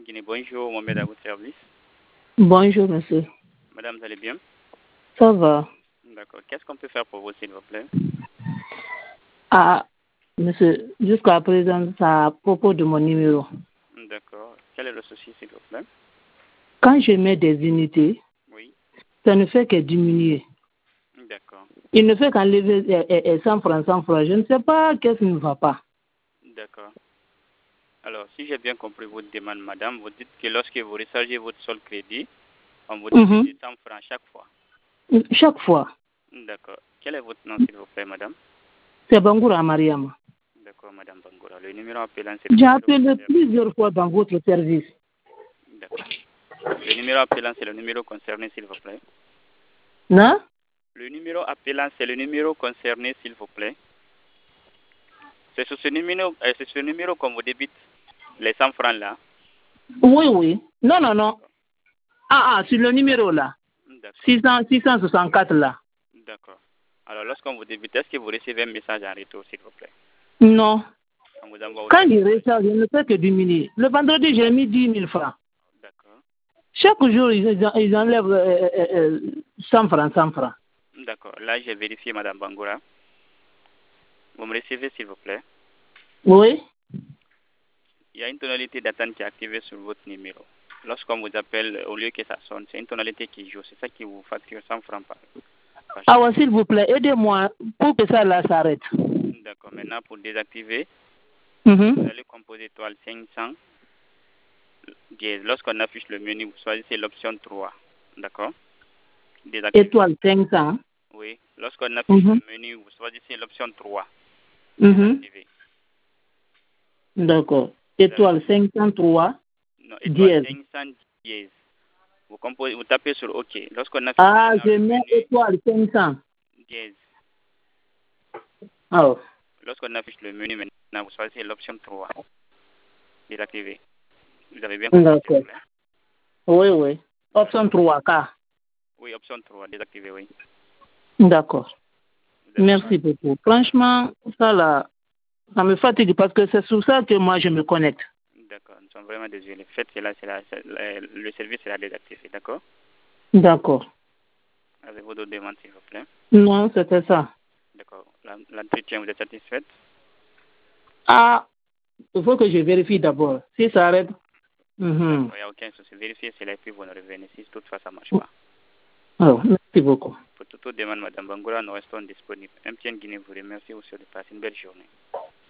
Guinée. Bonjour, Mohamed à votre service. Bonjour, monsieur. Madame, vous allez bien? Ça va? D'accord. Qu'est-ce qu'on peut faire pour vous, s'il vous plaît? Ah, monsieur, jusqu'à présent, c'est à propos de mon numéro. D'accord. Quel est le souci, s'il vous plaît? Quand je mets des unités, Oui. ça ne fait que diminuer. D'accord. Il ne fait qu'enlever 100 francs, 100 francs. Je ne sais pas qu'est-ce qui ne va pas. D'accord. Alors, si j'ai bien compris votre demande, madame, vous dites que lorsque vous rechargez votre sol crédit, on vous débite 100 francs chaque fois. Chaque fois. D'accord. Quel est votre nom, s'il vous plaît, madame? C'est Bangoura Mariam. D'accord, madame Bangoura. Le numéro appelant, c'est J'ai appelé plusieurs fois dans votre service. D'accord. Le numéro appelant, c'est le numéro concerné, s'il vous plaît. Non? Le numéro appelant, c'est le numéro concerné, s'il vous plaît. C'est sur ce numéro qu'on vous débite les 100 francs là. Oui, oui. Non, non, non. Sur le numéro là. 664 là. D'accord. Alors, lorsqu'on vous débite, est-ce que vous recevez un message en retour, s'il vous plaît? Non. On vous envoie Quand il recharge, je ne fais que diminuer. Le vendredi, j'ai mis 10 000 francs. D'accord. Chaque jour, ils enlèvent 100 francs, 100 francs. D'accord. Là, j'ai vérifié, madame Bangoura. Vous me recevez, s'il vous plaît? Oui. Il y a une tonalité d'attente qui est activée sur votre numéro. Lorsqu'on vous appelle, au lieu que ça sonne, c'est une tonalité qui joue. C'est ça qui vous facture 100 francs par jour. Ah ouais, s'il vous plaît, aidez-moi pour que ça là s'arrête. D'accord. Maintenant, pour désactiver, vous allez composer étoile 500 dièse. Lorsqu'on affiche le menu, vous choisissez l'option 3. D'accord? Étoile 500. Oui. Lorsqu'on affiche le menu, vous choisissez l'option 3. D'accord. Étoile 503. Non, étoile 500 dièse. Vous tapez sur OK. Lorsqu'on affiche je mets étoile 500. Dièse. Oh. Lorsqu'on affiche le menu maintenant, vous choisissez l'option 3. Désactiver. Vous avez bien compris? D'accord. Oui, oui. Option 3K. Oui, option 3. Désactiver, oui. D'accord. Merci beaucoup. Franchement, ça là, ça me fatigue parce que c'est sur ça que moi je me connecte. D'accord. Nous sommes vraiment désolés. Faites cela, le service sera désactivé. D'accord? D'accord. Avez-vous d'autres demandes, s'il vous plaît? Non, c'était ça. D'accord. L'entretien, vous êtes satisfaite? Il faut que je vérifie d'abord. Si ça arrête. Il n'y a aucun souci. Vérifiez cela et puis vous nous revenez. Si toutefois ça ne marche pas. Oh, merci beaucoup. Pour toute demande, madame Bangoura, nous restons disponibles. MTN Guinée vous remercie. Vous souhaite de passer une belle journée.